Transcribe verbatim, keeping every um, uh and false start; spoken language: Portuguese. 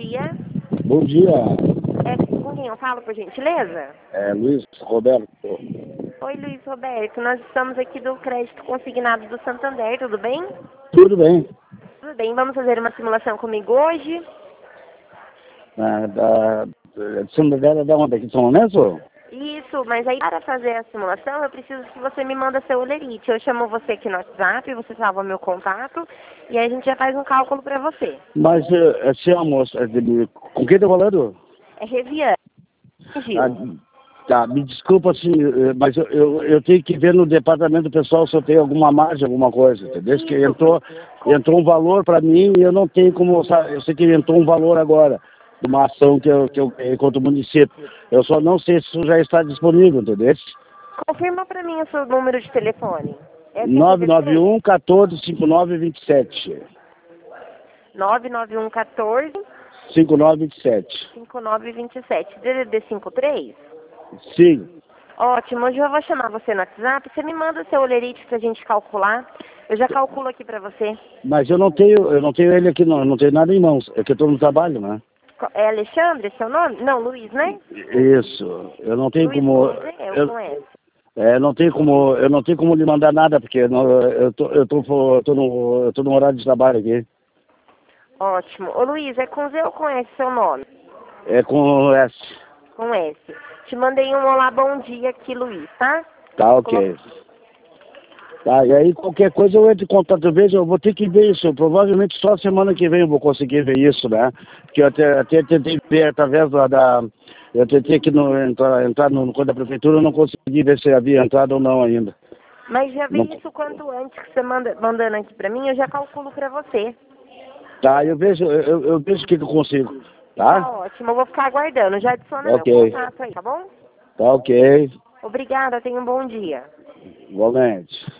dia. Bom dia. É com quem eu falo, por gentileza? É Luiz Roberto. Oi, Luiz Roberto. Nós estamos aqui do crédito consignado do Santander, tudo bem? Tudo bem. Tudo bem. Vamos fazer uma simulação comigo hoje? Ah, da, de Santander da onde? Aqui de São Lourenço? Isso, mas aí para fazer a simulação eu preciso que você me manda seu olerite. Eu chamo você aqui no WhatsApp, você salva meu contato e aí a gente já faz um cálculo para você. Mas, eh, se a moça, eh, com quem tá falando? É Reviane, Gil. Ah, tá, me desculpa, assim, eh, mas eu, eu, eu tenho que ver no departamento pessoal se eu tenho alguma margem, alguma coisa, entendeu? Isso. Que entrou, entrou um valor para mim e eu não tenho como, sabe, eu sei que entrou um valor agora, de uma ação que eu, que eu ganhei contra o município. Eu só não sei se isso já está disponível, entendeu? Confirma para mim o seu número de telefone. É nove nove um, um quatro, cinco nove dois sete. nove nove um um quatro, cinco nove dois sete. cinco nove dois sete. D D D cinco três? Sim. Ótimo, hoje eu vou chamar você no WhatsApp, você me manda seu olerite pra gente calcular. Eu já calculo aqui pra você. Mas eu não tenho, eu não tenho ele aqui, não, eu não tenho nada em mãos. É que eu estou no trabalho, né? Co- É Alexandre, seu nome? Não, Luiz, né? Isso. Eu não tenho Luiz como. com Z, eu Eu, com S. é, não tenho como, eu não tenho como lhe mandar nada, porque eu, não, eu, tô, eu, tô, eu, tô no, eu tô no horário de trabalho aqui. Ótimo. Ô Luiz, é com Z ou com S seu nome? É com S. Com S. Te mandei um olá, bom dia aqui, Luiz, tá? Tá, ok. Tá, e aí qualquer coisa eu entro em contato, eu vejo, eu vou ter que ver isso, provavelmente só semana que vem eu vou conseguir ver isso, né? Porque eu até, até tentei ver através da, da eu tentei aqui no, entrar, entrar no, no coisa da prefeitura, eu não consegui ver se havia entrado ou não ainda. Mas já vê Não. isso quanto antes que você manda, mandando aqui pra mim, eu já calculo pra você. Tá, eu vejo, eu, eu vejo o que, que eu consigo, Tá tá? ótimo, eu vou ficar aguardando. Já adiciona meu Ok, contato aí, tá bom? tá ok, Obrigada, tenha um bom dia. igualmente.